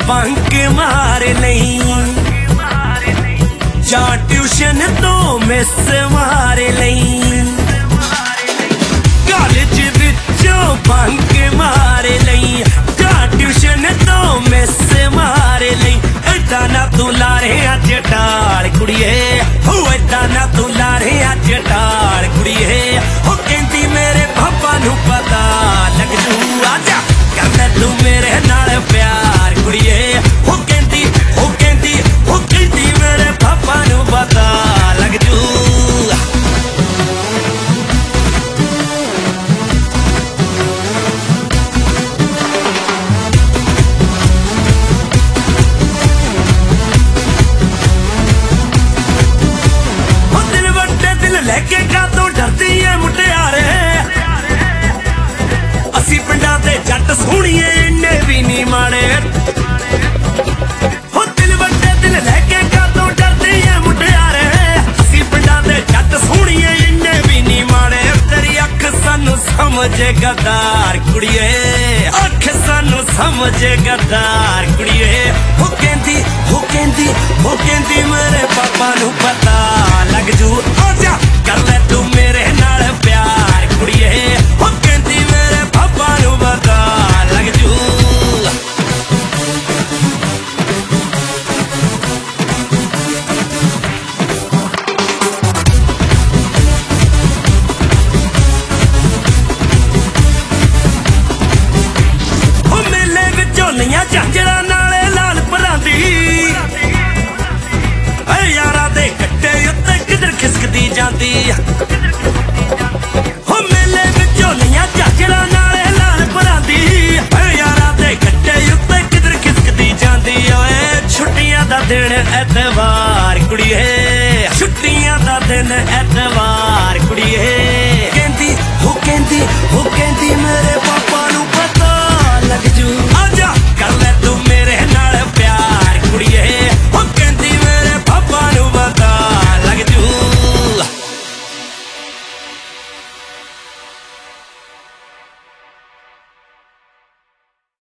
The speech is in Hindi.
बंक मार लई जा ट्यूशन तो मिस मार लई कॉलेज विचों बंक मार लई जा ट्यूशन तो मिस मार लई एदा ना तू लारे अज टाल कुड़िए हो एदा ना तू लारे अज टाल कुड़िए हो कहंदी मेरे पापा नू पता लग जू आजा कर ले तू मेरे नाल प्यार कुड़िए हो कहंदी मेरे पापा नू पता लग जू लेके कातों डरदी है मुटियारे असी पिंडां दे जट सोहणीए इन्ने भी नहीं माड़े हो दिल वड्डे दिल लेके कातों डरदी है मुटियारे असी पिंडां दे जट सोहणीए इन्ने भी नहीं माड़े तेरी अख सानू समझे गद्दार कुड़िए अख सानू समझे गद्दार कुड़िए हो कहंदी मेरे पापा नू पता लग जू आजा कर ले तू मेरे नाल प्यार कुड़िए हो कहंदी मेरे पापा नू पता लग जू हो मेले विचों नैयां झांजरां नाले लाल परांदी यारा दे कट्टे उत्ते किधर खिसकदी जांदी हो मेले विचों नैयां झांजरां नाले लाल परांदी यारा दे कट्टे उत्ते किधर खिसकदी जांदी ओए छुट्टियां दा दिन ऐतवार कुड़िए छुट्टियां दा दिन ऐतवार कुड़िए कहंदी मेरे पापा नू पता लग जू